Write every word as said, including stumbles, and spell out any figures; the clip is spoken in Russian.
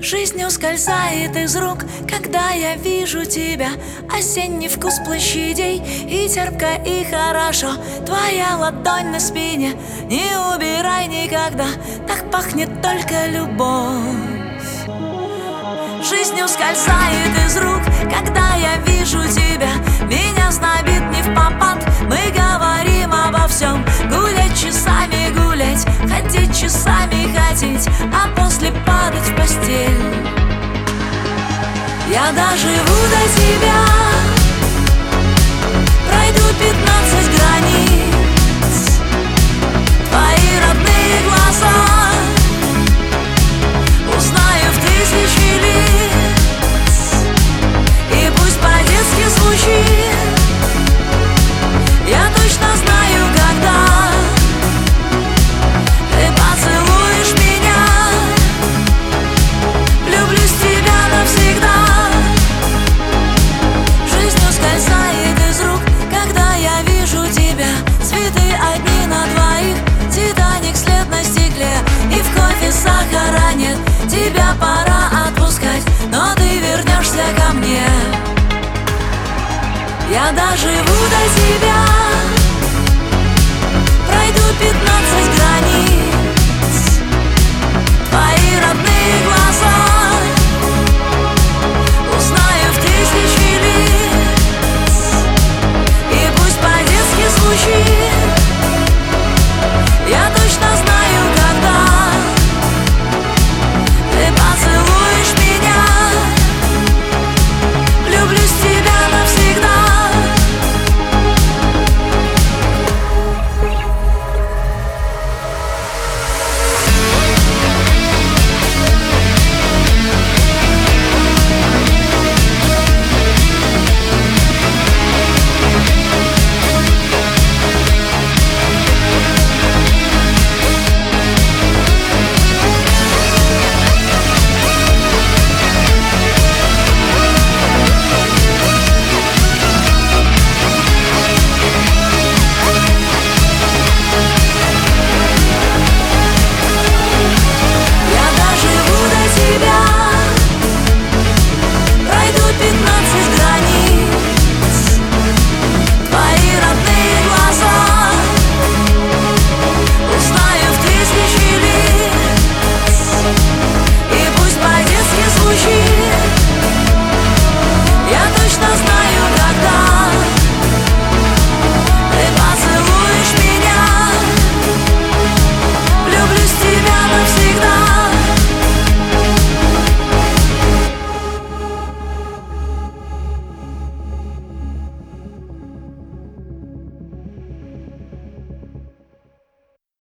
Жизнь ускользает из рук, когда я вижу тебя. Осенний вкус площадей, и терпко, и хорошо. Твоя ладонь на спине, не убирай никогда. Так пахнет только любовь. Жизнь ускользает из рук, когда я вижу тебя. Меня знобит не впопад, мы говорим обо всем. Гулять часами гулять, ходить часами ходить, а после падать в постель. Я доживу до тебя, пройду пятнадцать границ. Твои родные глаза узнаю в тысячи лиц. И пусть по-детски звучит, я точно знаю, когда ты поцелуешь меня. Влюблюсь в тебя навсегда. Жизнь ускользает из рук, когда я вижу тебя. Цветы одни на двоих, Титаник след на стекле, и в кофе сахара нет. Тебя пора отпускать, но ты вернешься ко мне. Я доживу до тебя.